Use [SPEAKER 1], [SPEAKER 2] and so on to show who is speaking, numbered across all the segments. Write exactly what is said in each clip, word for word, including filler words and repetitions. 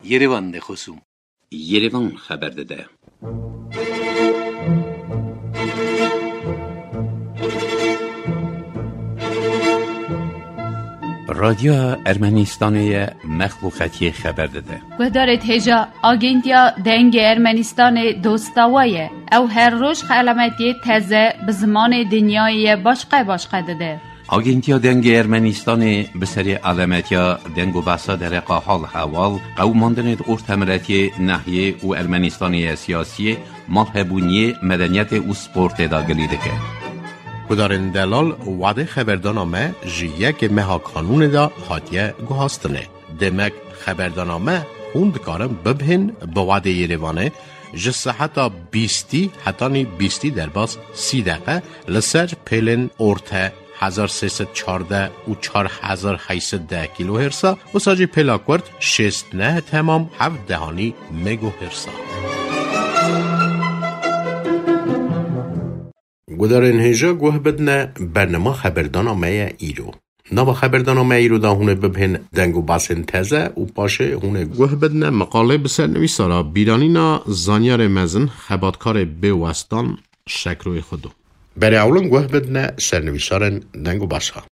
[SPEAKER 1] Yerevan de خصوم
[SPEAKER 2] Yerevan خبر داده. رادیو ارمنستان مخلوقاتی خبر داده.
[SPEAKER 3] و دارد هجا آگنتیا دنگ ارمنستان دوستاویه او هر روز علامتی تازه به زمان دنیای باشقه باشقه داده.
[SPEAKER 2] آگنتیا دنگ ارمنستان به سری علامتیا دنگ و بحثا در حال حوال قوماندن ارتمرتی نحیه و ارمنستانی سیاسی مرحبونی مدنیت و سپورت داگلی دکه.
[SPEAKER 4] کدارن دلال وعده خبردانامه جیه که مها قانون دا حاتیه گوهاستنه. دمک خبردانامه خوند کارم ببهن با وعده یریوانه جسه حتی بیستی حتی نی بیستی در باز سی دقیقه لسر پیلن ارته هزار سیصد چارده و چار هزار هیصد ده کیلو هرسا و ساجی پلاکورد شست نه تمام هفت دهانی مگو هرسا. گدارن هجا گوه بدنه برنامه خبردانامه ایرو. نوا خبردانامه ایرو دا هونه ببهن دنگو باسن تزه و پاشه هونه گوه بدنه مقاله بسر نویسارا بیرانینا زانیار مزن خباتکار بیوستان شکروی خودو. برای اولن گوه بدنه سرنویسارن دنگو باسا.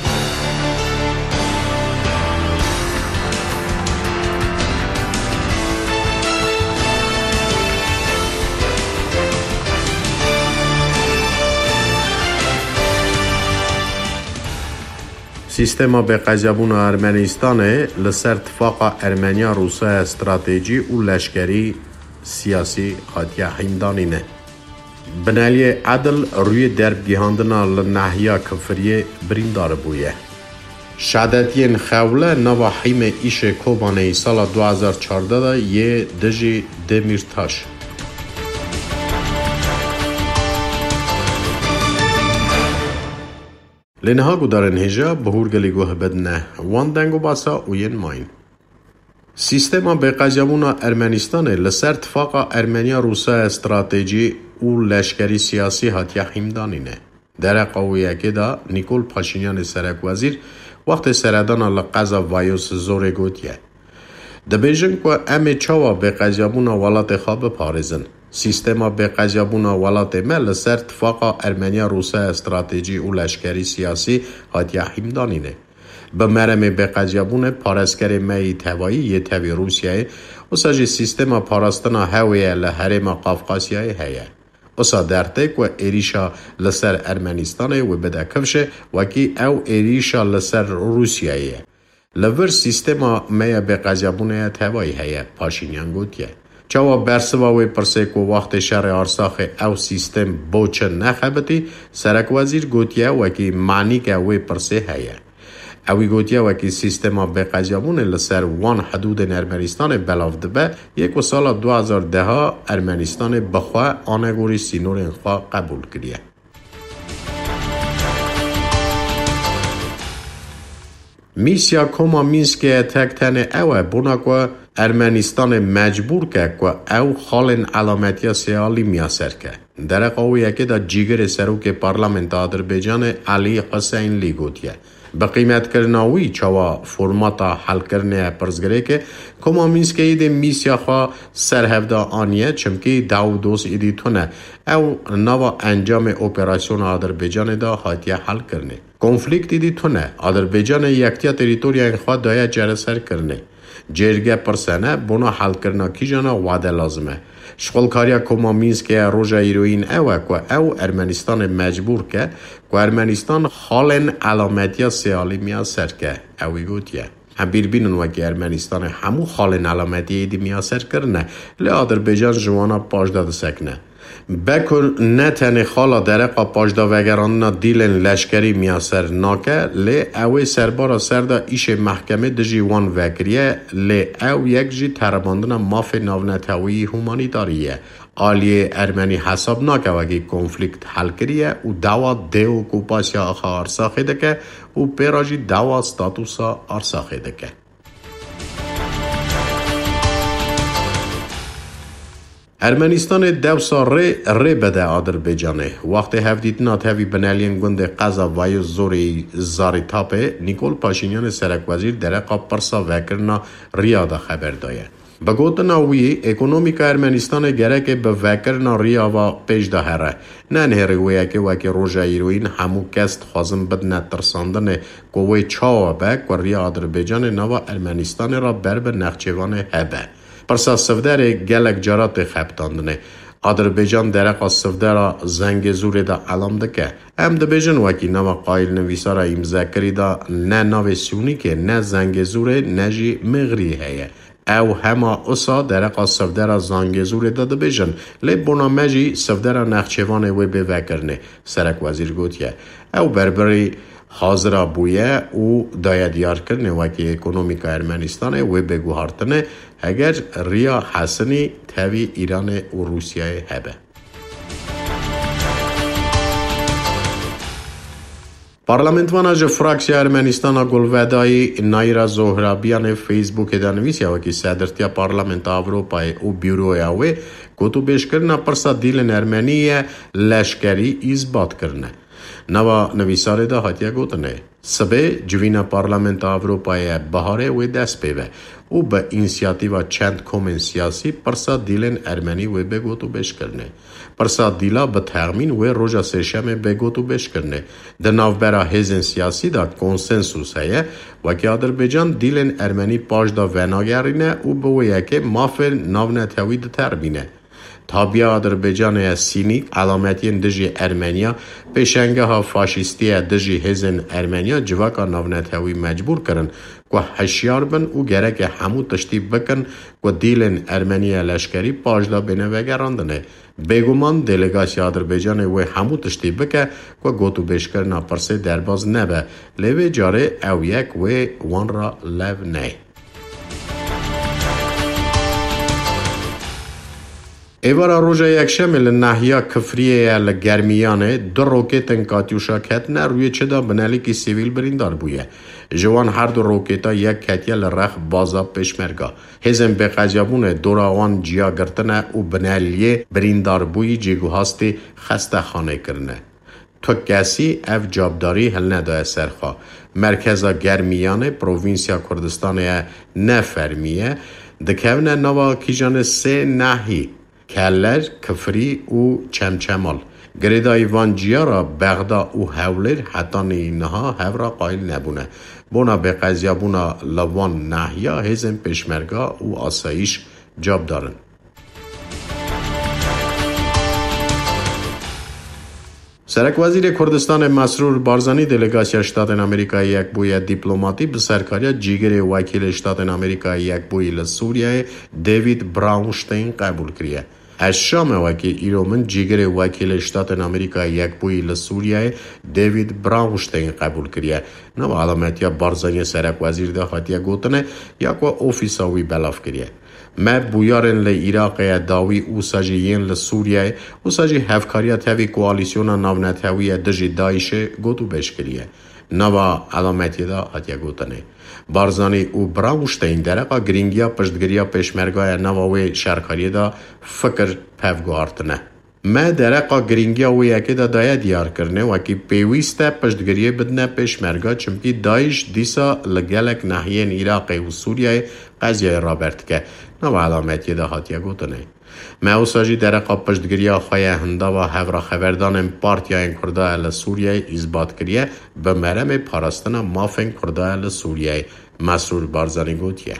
[SPEAKER 4] سیستما به قجبون ارمنستانه لسر اتفاق ارمنیا روسا استراتژی و لشکری سیاسی خاطیه حیمدانینه. بنالی عدل روی درب گیهاندنا لنحیا کفریه بریندار بویه. شهادتین خوله نوا حیم ایش کوبانه سال دو هزار و چهارده دا یه دجی دمیرتاش. لنها گودارن هجا بهورگلی گوه بدنه وان دنگو باسا و ین ماین. سیستما به قجبون ارمنستان لسر اتفاق ارمنیا روسا استراتژی و لشکری سیاسی هاتیه حیمدانینه. در قویه که دا نیکول پاشینیان سرک وزیر وقت سردان لقضا وایوس زور گوتیه. دبیجن که امی چاوا به قجبون ولات خواب پارزن. سیستما به قجبون ولات مل سر اتفاق ارمنیا روسا استراتژی و لشکری سیاسی هاتیه حیمدانینه. به مرم به قجبون پارسکر می توایی یه توی روسیه و ساجی سیستما پاراستنا هویه لحرم قافقاسیه هیه. اوسا درتک و ایریشا لسر ارمنستانه و بده کفشه وکی او ایریشا لسر روسیه. لور سیستما می به قجبونه توایی هیه پاشینیان گوتیه. چاوا برسوا و پرسه که وقت شر آرساخ او سیستم بوچه نخبتی سرک وزیر گوتیه وکی معنی که و پرسه هیه. اوی گوتیه وکی سیستما به قجبونه لسر وان حدود ارمنستان بلاف دبه یک و سال دو هزار ده ها ارمنستان بخواه آنگوری سینور انخواه قبول کریه. میسیا کوما مینسک تک تنه اوه بونا که ارمنستان مجبور که که او خالن علامتی سیالی میاسر که. در قویه که دا جیگر سروک پارلمنت آذربایجان علی حسین لی گوتیه. به قیمت کرناوی چوا فرماتا حل کرنه پرزگره که کما مینسک ایده میسیا خواه سرهفده آنیه چمکی دو دوست ایدی تونه او نوا انجام اپراسیون آذربایجان دا حاتیه حل کرنه. کنفلیکت ایدی تونه آذربایجان یکتیا تریتوریا خواه دایا جره سر کرنه. جرگه پرسنه بنا حل کرنا کی جانا وعده لازمه. شغلکاریا کما مینسک روژا ایروین اوه که او ارمنستان مجبور که که ارمنستان خالن علامتیا سیالی میاسر که اوی گوتیه. هم بیر بینن وکی ارمنستان همو خالن علامتی ایدی میاسر کرنه لی آذربایجان جوانا پاش داده سکنه. بکر نه تنه خالا درقا پاجدا وگران دیلن لشکری میاسر ناکه لی اوی سربارا سردا ایش محکمه دجی وان وگریه لی او یک جی ترباندن ماف ناونتاوی هومانیتاریه آلیه ارمنی حساب ناکه وگی کنفلیکت حل کریه و دوا دیو کوپاسیا آخا ارساخه دکه و پیراجی دوا ستاتوسا ارساخه دکه. Ermenistanê dewsa rê rê bide Adirbecanê. Wextê hevdîtina tevî bineliyên gundê qeza vayê zorê Zaritapê, Nikol Paşinyanê serekwezîr dereqa pirsa vekirina Rîyada xeber daye. Bi gotina wî, ekonomîka Ermenistanê gerekê bi vekirina Rîyava pêş de here. Ne nêrê wêyekê wekî roja îrowîn hemû kes dixwazin bidine tirsandinê ku wê çawa be ku Rîya Adirbecanê nava Ermenistanê ra ber bi nexçêvanê hebe. Pirsa sivderê gelek cara tê xebitandinê. Adirbecan dereqa sivdera Zengezûrê de elam dike. Em dibêjin wekî nava qayîlnivîsara îmzekirî da ne navê Sûnîkê ne Zengezûrê ne jî Mêğrî heye. Ew hema îsa dereqa sivdera Zengezûrê de dibêjin, lê bona me jî sivdera nexçêvanê wê bê vekirinê, serekwezîr gotiye. Ew berberî hazira bûye û daye diyarkirinê wekî ekonomîka Ermenistanê wê bêguhartinê heger Rîya Hesinî tevî Îranê û Rûsyayê hebe. Parlamentvana ji fraksya Ermenistana Gulvedayî Nayra Zohrabiyanê Facebookê de nivîsiya wekî Sedrtiya Parlamenta Avrupayê û Büroya wê gotûbêjkirina pirsa dîlên Ermeniyê leşkerî îzbat kirine. Nava nivîsarê de hatiye gotinê. Sibê civîna Parlamenta Avrupayê biharê wê dest pê ve û bi înisyatîva çend komên siyasî pirsa dîlên Ermenî wê bê gotûbêjkirinê. Pirsa dîla bi texmîn wê roja sêşemê bê gotûbêjkirinê. Di navbera hêzên siyasî de konsensus heye wekî Adirbecan dîlên Ermenî paş da venagerîne û bi wê yekê mafên navnetewî ditermîne. Tabiya Adirbecanê sînîk alametiyên dijî Ermeniya pêşengeha faşîstiya dijî hêzên Ermeniya civaka navnetewî mecbûr kirin ku heşyar bin û gereke hemû tiştî bikin ku dîlên Ermeniya leşkerî paş da bêne vegerandinê. Bêguman delegasiya Adirbecanê wê hemû tiştî bike ku gotûbêjkirina pirsê derbas nebe, lê vê carê ew yek wê wan ra lev ney. Êvara roja yekşemê li nahiya Kifriyê li Germiyanê du roketên Katyuşa ketine rûyê çida binelîkî sivîl birîndar bûye. Ji wan her du roketa yek ketiye li rex baza pêşmerga. Hêzên bêqecebûnê dora wan ciya girtine û bineliyê birîndarbûyî cêguhastê xestexanê kirine. Tu kesî ev cavdarî hilnedaye serxwe. Merkeza Germiyanê Provinsiya Kurdistanê ne fermiye dikevine nava kîjanê sê nahî Keller, Kifrî û Çemçemal. Girêdayî van ciyara Bexda û Hewlêr hetanî niha hevra qayîl nebûne. Bona bêqeziyabûna li van nahiya hêzên pêşmerga û asayîş cavdarin. Serekwezîrê Kurdistanê Mesrûr Barzanî delegasiya Ştatên Amerîkayê Yekbûyî dîplomatî bi serkariya cîgerê wekîlê Ştatên Amerîkayê Yekbûyî li Sûriyeyê David Braunstein qebûl kiriye. Eşşamê wekî îro min cîgerê wekîlê Ştatên Amerîkayê Yekbûyî li Sûriyeyê David Braunstein qebûl kiriye. Nava alametiya Barzanî serekwezîr de hatiye gotinê ya ku ofîsa wî belav kiriye. Me bûyarên li Îraqê dawî û sajî yên li Sûriyeyê û sajî hevkariya tevî koalîsyona navnetewî dijî Daişê gotûbêj kiriye. Nava alametiyê de hatiye gotinê. Barzanî û Braunstein dereqa girîngiya piştgiriya pêşmergaya nava wê şerkariyê de fikir pevguhartine. Me dereqa girîngiya wê yekê de daye diyarkirinê wekî pêwîst e piştgiriyê bidine pêşmerga çimkî Daîş dîsa li gelek nahiyên Îraqê û Sûriyeyê qeziyayê raber dike. Nava alametiyê de hatiye gotinê. Me wisa jî dereqa piştgiriya xwe ya hindava hevra xeberdanên Partiyayên Kurda li Sûriyeyê îzbat kiriye bi meremê parastina mafên Kurda li Sûriyeyê. Mesrûr Barzanî gotiye.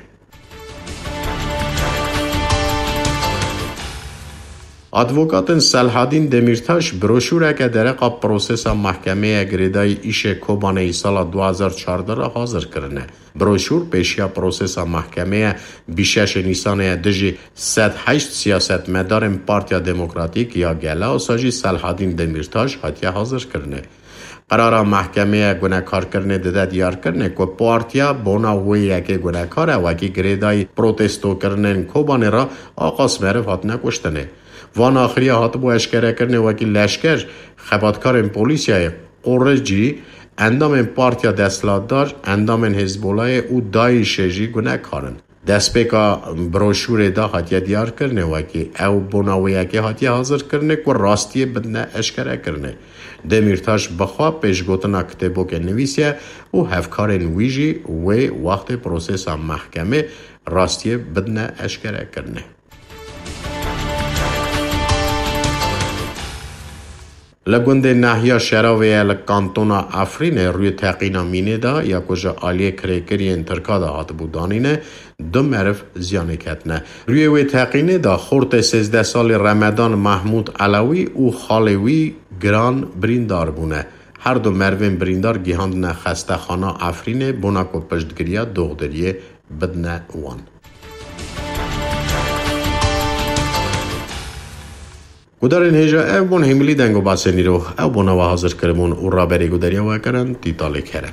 [SPEAKER 4] Advokatên Selhadîn Demirtaş broşûreke dereqa prosesa Mahkemeya Girêdayî îşê Kobaneyî sala du hezar çardeh re hazir kirine. Broşûr pêşiya prosesa Mahkemeya bîşeşê Nîsanê dijî sed heşt siyasetmedarên Partiya Demokratîk ya Gela û sajî Selhadîn Demirtaş hatiye hazir kirine. Qarara Mahkemeya Gunekarkirinê dide diyarkirinê ku partiya bona wê yekê gunekar e wekî girêdayî protestokirinên Kobanê ra aqas meriv hatine kuştinê. Van axiriya hatibû eşkerekirinê wekî leşker xebatkarên polîsyayê qorî cî endamên Partiya Desthilatdar, endamên Hezbolayê û Daişê jî gunekar in. دسپیکا بروشور دا هاتیه دیار کرنه وکی او بناویه که هاتیه حاضر کرنه که راستیه بدنه اشکره کرنه. دمیرتاش بخواه پیشگوتنا کتبو که نویسیه و هفکار نویجی و وقت پروسیس محکمه راستیه بدنه اشکره کرنه. لگوند نحیا شراوی لکانتونا افرین روی تقینا مینه دا یا کجا آلیه کریکری انترکا دا هات بودانینه دو مرف زیانه کتنه. روی وی تقینه دا خورت سیزده سال رمضان محمود علاوی و خالوی گران بریندار بونه. هر دو مروین بریندار گیهاندنه خسته خانه افرینه بوناکو پشتگریه دوغدریه بدنه وان. گودارین هجا او بون هملی دنگو باسنی رو او بونا و حاضر کرمون او را بری گوداریا و کرن تیتالی کرن.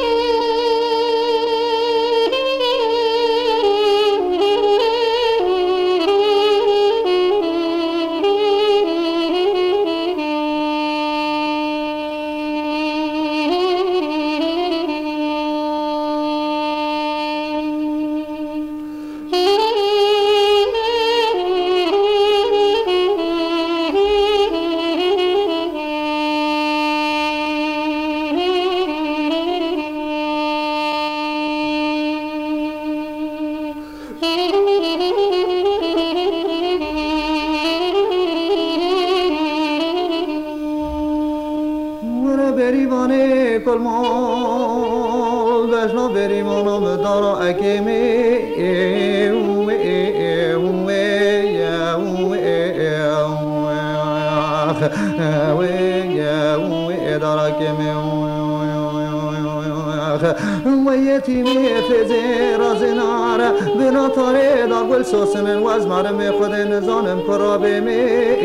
[SPEAKER 1] ويتيمي في زير زنارة بنا طريد أقول سوسن وازمار مي خد نزانم كرابي مي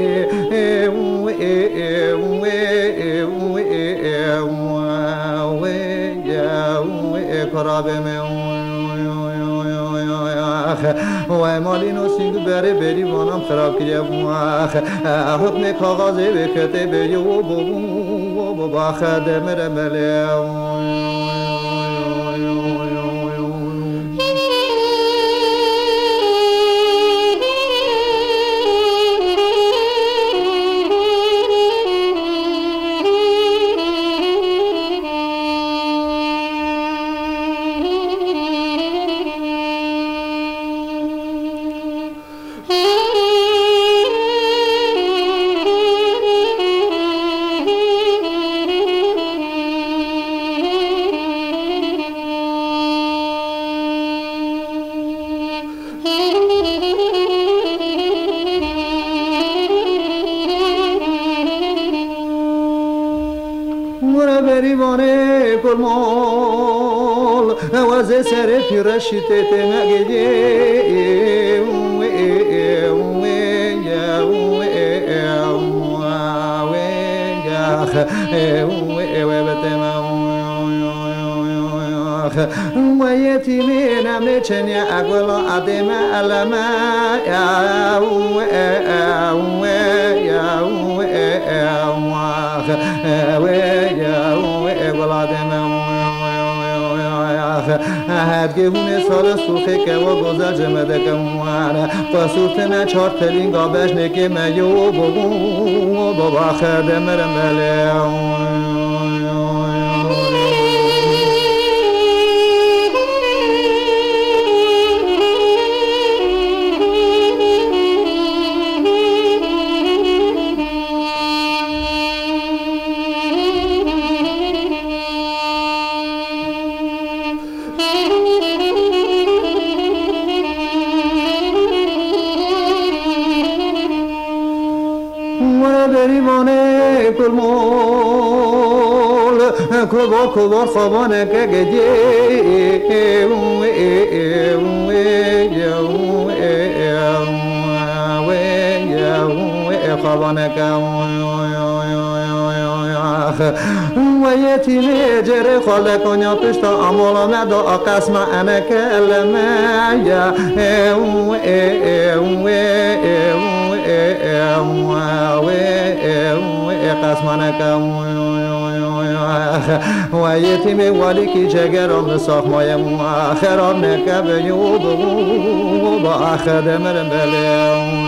[SPEAKER 1] كرابي مي ومالینو سینگ بره بری وانم خراب کیه واخ حکم کاغذی بکته بری و بو بو با خدم رمله بریوانه کلمال وز سر پیرشیت تمگیه و یتیمی نمه چنی اگولا عدم علمه هد گهونه سال سوخه که و گذر جمده که موانه فاسوتنه چار تلین گابش نکه میو بابو بابا خدم رمله کبار کبار خوابانه که گدیه خوابانه که و یتیمه جره خاله کنیا پشتا امولا مدا قسم انا کلمه قسمانه که و یتیم والی کی جگرم ساخ مایم خراب نکب یوب و با خدم بله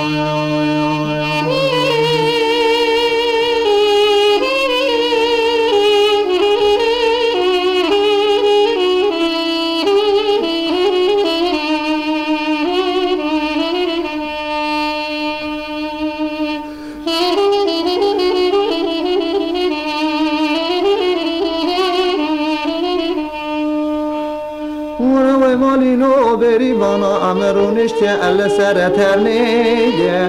[SPEAKER 1] مالینو بری وانا امرونشتی ال سر ترنیه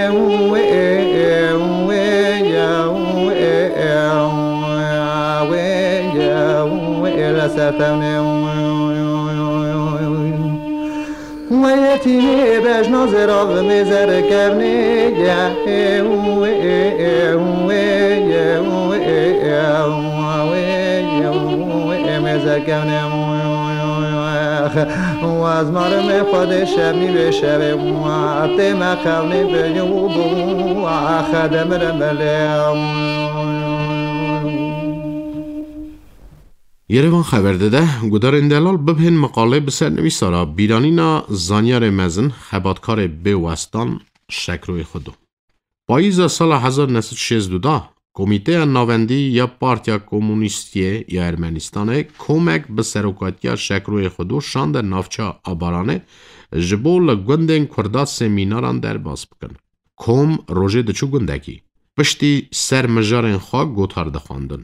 [SPEAKER 1] و یتیمی بجنا زرا و میزر کرنیه میزر کرنیه و از مرم خود شبی به شب موعت مقاونی به یوب و خدم رملم
[SPEAKER 4] یروان خبر داده گودار اندلال ببهن مقاله بسر نویسارا بیرانینا زانیار مزن خباتکار بیوستان شکروی خودو پاییز سال هزار و نهصد و شصت و دو کمیته ناوندی یا پارتیا کمونیستی یا ارمنستان کمک به سروکاتیا شکروی خودو شاند نافچا آبارانه جبو لگوندن کردا سمیناران در باز بکن. کم روژه دچو گندگی. پشتی سر مجارن خواه گوتار دخواندن.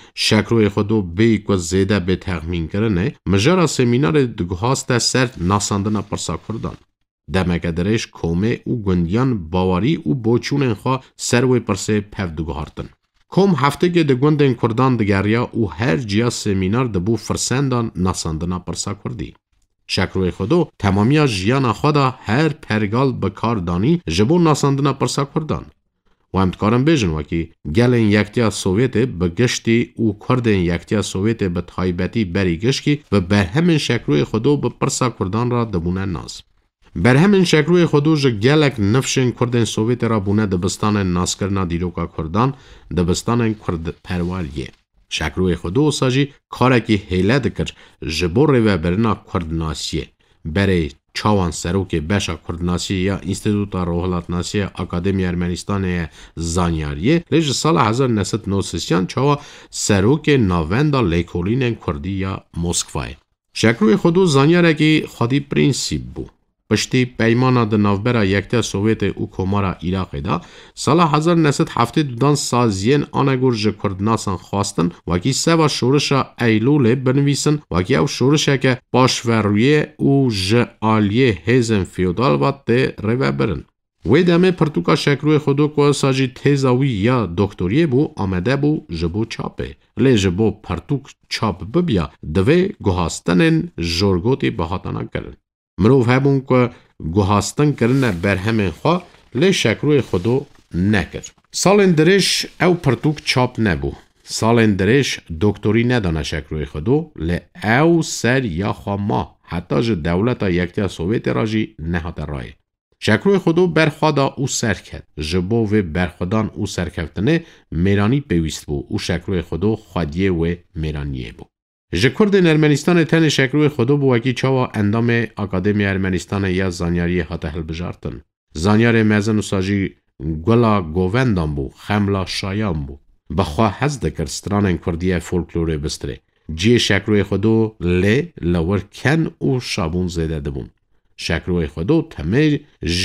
[SPEAKER 4] شکروی خودو بی که زیده به تخمین کرنه مجارا سمینار دگوهاست سر ناساندن پرسا کردن. دمکه درش کومه او گندیان باوری او بوچونن خواه سروی پرسه پف دگوهارتن. کوم هفته که دگوندن کردان دگریا او هر جیا سمینار دبو فرسندان ناساندنا پرسا کردی. شکروی خودو تمامیا جیانا خودا هر پرگال بکار دانی جبو ناساندنا پرسا کردان. و امتکارم بیجن وکی گلن یکتیا سوویت بگشتی او کردن یکتیا سوویت به تایبتی بری گشکی و بر همین شکروی خودو به پرسا کردان را دبونه ناز. بر همین شکروی خودو جه گلک نفشن کردن سوویت را بونه دبستان ناسکرنا دیروکا کردان دبستان کرد پروالیه. شکروی خودو ساجی کارکی حیله دکر جبور و برنا کردناسیه. بره چاوان سروک بشا کردناسی یا انستیتوتا روحلاتناسی اکادمی ارمنستان زانیاریه لیج سال هزار و نهصد و نود و سه چاوا سروک ناوندا لیکولین کردی یا مسکوای. شکروی خودو زانیارکی خودی پرینسیب بو. پشتی پیمانا د نوبرا یکتا سوویت او کمارا عراق دا سال هزار و نهصد و هفتاد و دو سازین آنگور جه کردناسان خواستن وکی سوا شورشا ایلول بنویسن وکی او شورشا که پاشورویه او جه آلیه هیزن فیودال وات ده روه برن. وی دمه پرتوکا شکروی خودو که ساجی تیزاوی یا دکتوریه بو آمده بو جبو چاپه. لی جبو پرتوک چاپ ببیا دوی گوهاستنن جورگوتی بهاتانا کرن. مروف هبون که گوهاستن کرنه بر همین خواه لی شکروی خودو نکر. سالن درش او پرتوک چاپ نبو. سالن درش دکتوری ندانه شکروی خودو لی او سر یا خواه ما حتی جه دولتا یکتیا سوویت راجی نهات رای. شکروی خودو برخوادا او سر کد. جبو و برخودان او سرکفتنه میرانی پیوست بو. او شکروی خودو خودیه و میرانیه بو. جکردن ارمنستان تن شکروی خودو بو وکی چاوا اندام اکادمی ارمنستان یا زانیاری حتی هل بجارتن. زانیار مزن و ساجی گلا گووندان بو، خملا شایان بو. بخواه هز دکر ستران کردیه فولکلوره بستره. جی شکروی خودو لی لور کن و شابون زیده دبون. شکروی خودو تمه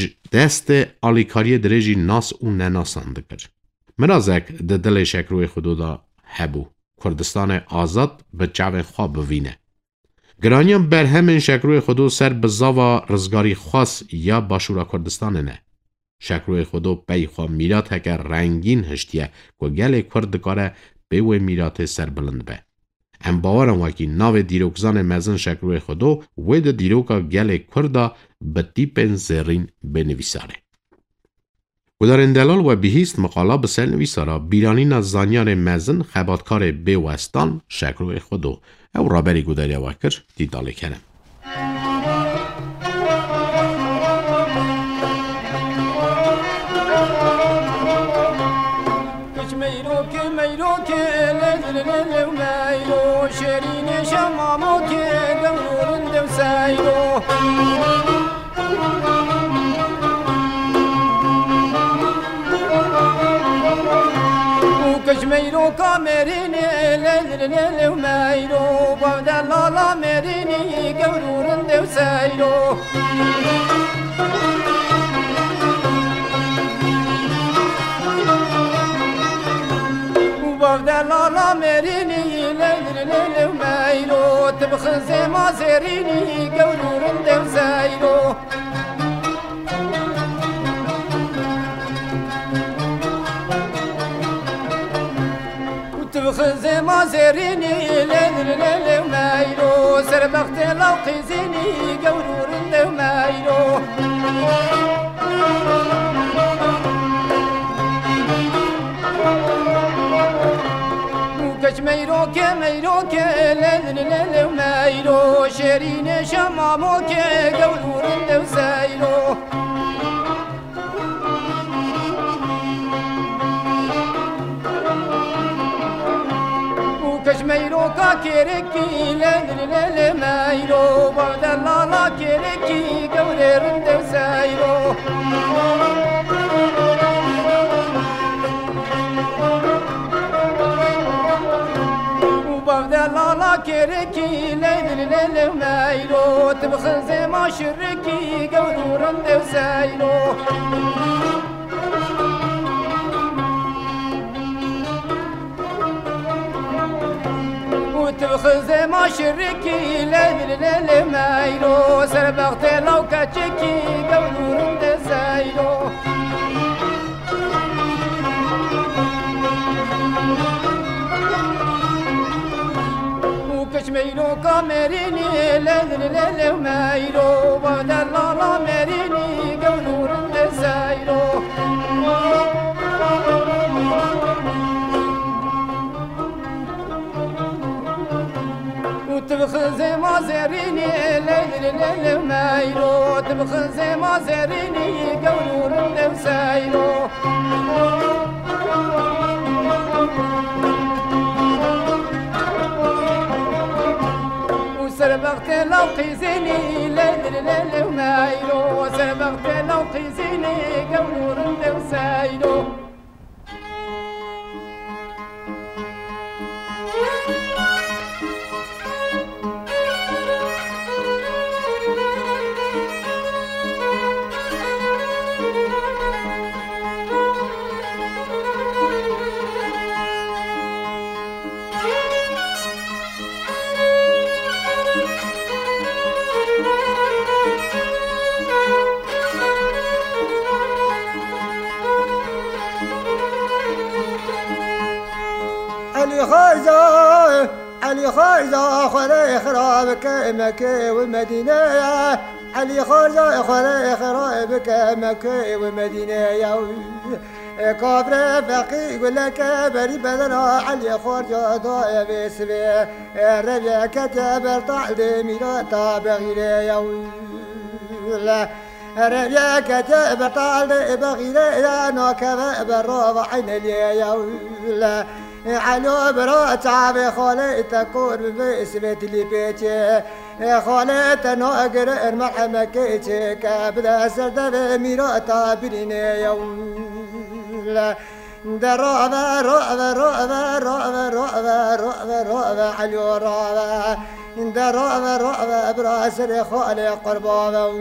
[SPEAKER 4] دست آلیکاری درجی ناس و نناسان دکر. مرازک ده دل شکروی خودو دا هبو. کردستان آزاد به چاوین خواه بوینه. گرانیان بر همین شکروی خودو سر بزاوا رزگاری خاص یا باشورا کردستان نه. شکروی خودو پی خواه میرات هکر رنگین هشتیه که گل کرد کاره بیوی میرات سر بلند به. ام باورم وکی ناو دیروکزان مزن شکروی خودو وید دیروکا گل کرده به تیپن زرین بنویساره. گودار اندلال و بهیست مقاله بسر نویسارا بیرانین از زانیار مزن خباتکار بیوستان شکروی خودو او رابری گوداری وکر دیداله کنم.
[SPEAKER 5] کچ میرو که میرو که لذر وكشميرو كامريني ليل ومايرو بابدا لالا مريني قورورن دو سايرو وبابدا لالا مريني ليل ومايرو تبخزي ما زيريني قورورن دو سايرو تبخزي ما زيريني ليل ليل ومايرو سربخت لو قيزيني قورور دو مايرو وكشميرو كميرو كليل ليل ومايرو شيرين شمامو كقورور دو سايرو كشميرو كاكيركي ليل ليل مايرو بعد لالا كيركي قوري رند وسايرو وبعد لالا كيركي ليل ليل مايرو تبخزي ما شركي قوري رند وسايرو وتبخزي ما شركي ليل ليل مايرو سربغت لو كاتشكي قولور اند سايرو وكشميرو كامريني ليل ليل مايرو بعد لالا مريني قولور اند سايرو تبخزي ما زيريني ليل ليل مايرو تبخزي ما زيريني قولور اند وسايرو وسربغت لو قيزيني ليل ليل مايرو سربغت لو قيزيني قولور اند وسايرو
[SPEAKER 6] علي خارجة علي خارجة خلي خرابك مكة والمدينة علي خارجة خلي خرابك مكة والمدينة كافر فقي ولا كبري بدنا علي خارجة ضايع بسبي ربيع كتب طعد ميراتا بغير لا ربيع كتب طعد بغير ناكب بالرابع عين اليا علو برات عبي خالي تكون بسبة اللي بيتي خالي تناقر المرحمة كيتي كابدا سردة ميراتا بريني يوم درابة رابة رابة رابة رابة رابة رابة علو رابة درابة رابة براسر خالي قربابة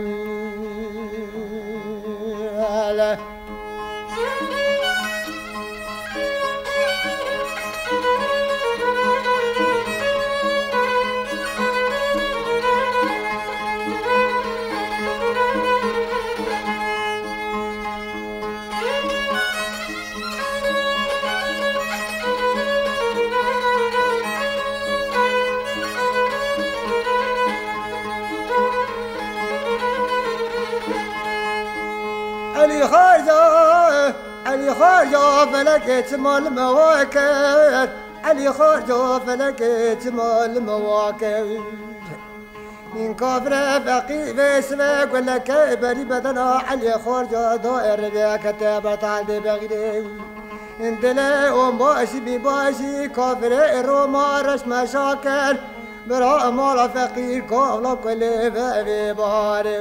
[SPEAKER 6] علي خارجة علي خارجة فلكت مال مواكب علي خارجة فلكت مال مواكب من كفر فقي باسمك ولا كبري بدنا علي خارجة دائر بها كتابة عندي بغيري انت لا ام باشي بباشي كفر الروما رش مشاكل برا مال فقیر کالا کلی بی باره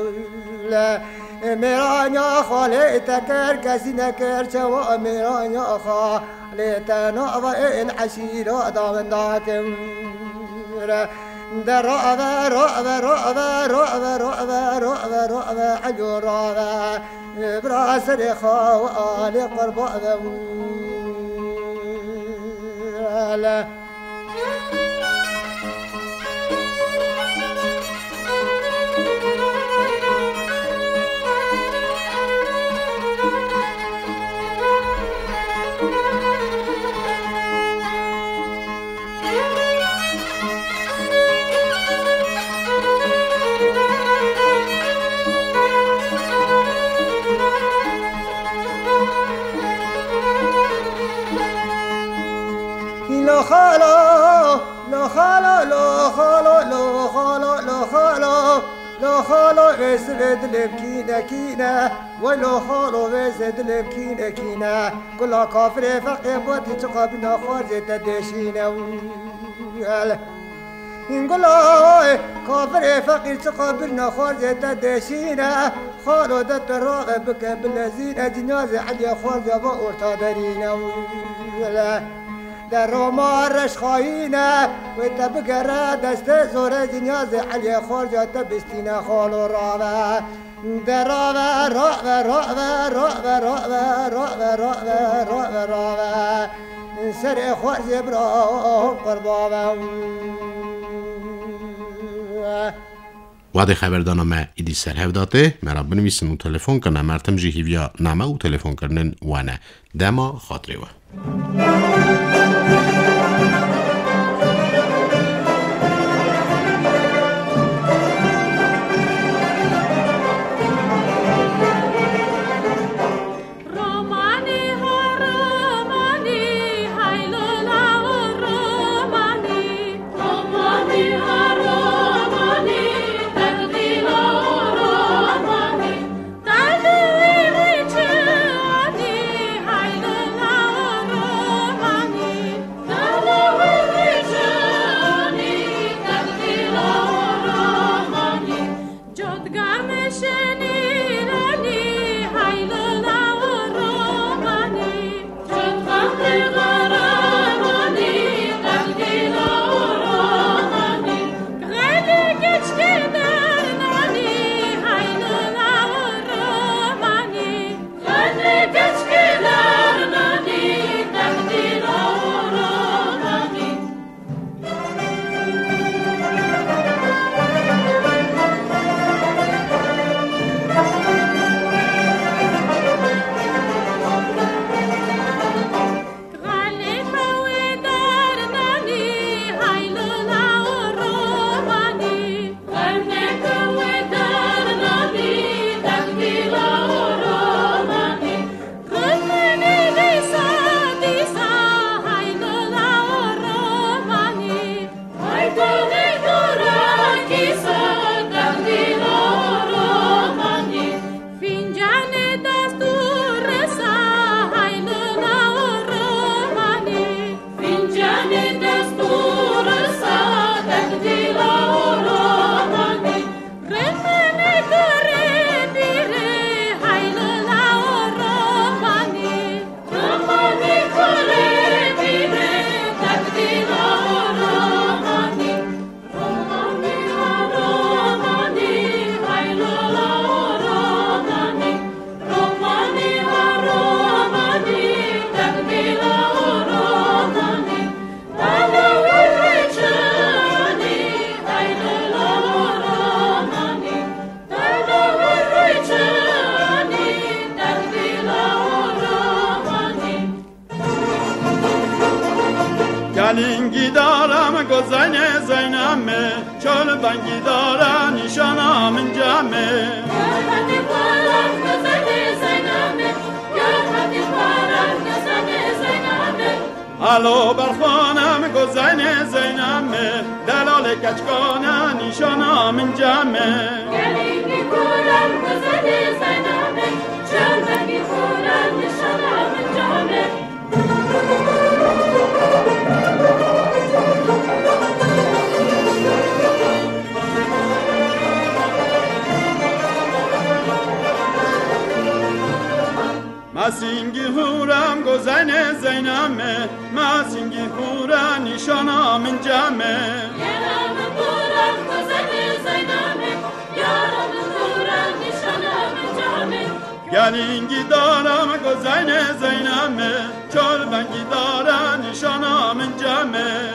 [SPEAKER 6] میرانیا خاله تکر کسی نکر چوا میرانیا خاله تنا و این عشیرا دامن داکم در رعبه رعبه رعبه رعبه رعبه رعبه رعبه عجو رعبه براسر خوالي قربا لا لا خالا لا خالا لا خالا لا خالا لا خالا لا خالا وسد لبكينا كينا ولا خالا وسد لبكينا كينا كل كافر فقيه بوتي تقابنا خارج تدشينا نقول كافر فقير تقابلنا خارج تدشينا خالو دت الراغب بك بالذين جنازة علي خارج بأور تادرينا در رومارش خواهینه و تبگره دست زوره جنیاز علی خورجا تبستینه خالو راوه در راوه راوه راوه راوه راوه راوه راوه راوه راوه سر خورج برا قرباوه
[SPEAKER 4] وادي خبردانامه ایدی سر هفداته مرا بنویسن و تلفن کنه مرتم جی هیویا نامه و تلفن کرنن وانه دما خاطره و
[SPEAKER 7] گلینگی دارم گزین زینمه چال بنگی دارم نشانم جمه
[SPEAKER 8] گرفتی پارم گزین زینمه گرفتی پارم گزین زینمه
[SPEAKER 7] الو برخانم گزین زینمه دلال کچکانه نشانم جمه
[SPEAKER 8] گلینگی پارم گزین زینمه چال بنگی پارم نشانم جمه
[SPEAKER 7] مسینگی هورم گزین زینمه مسینگی هورا نشانا من جمه
[SPEAKER 8] یارم هورم گزین زینمه یارم هورم نشانا من جمه
[SPEAKER 7] گلینگی دارم گزین زینمه چال بنگی دارم نشانا من جمه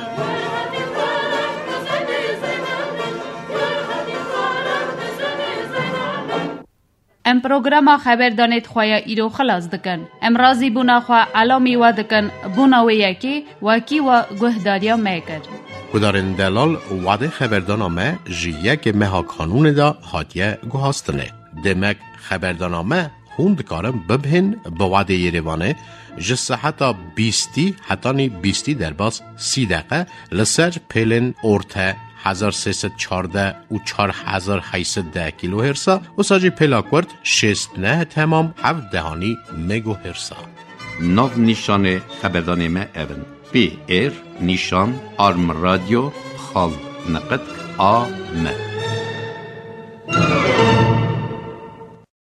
[SPEAKER 3] ام پروگراما خبر دانید خواه ایرو خلاص دکن. ام رازی بونا خواه علامی و دکن بونا و یکی وکی و گهداریا میکر.
[SPEAKER 4] کدارن دلال وعده خبردانامه جی یک مها کانون دا هاتیه گوهاستنه. دمک خبردانامه هوند کارم ببهن با وعده یریوانه جسه حتی بیستی حتی نی بیستی در باز سی دقیقه لسر پیلن ارته هزار سیصد چارده و چار هزار هیصد ده کیلو هرسا و ساجی پلاکورد شست نه تمام هفت دهانی مگو هرسا.
[SPEAKER 2] ناو نیشان خبردان ما اون پی ایر نیشان آرم رادیو خال نقد آ م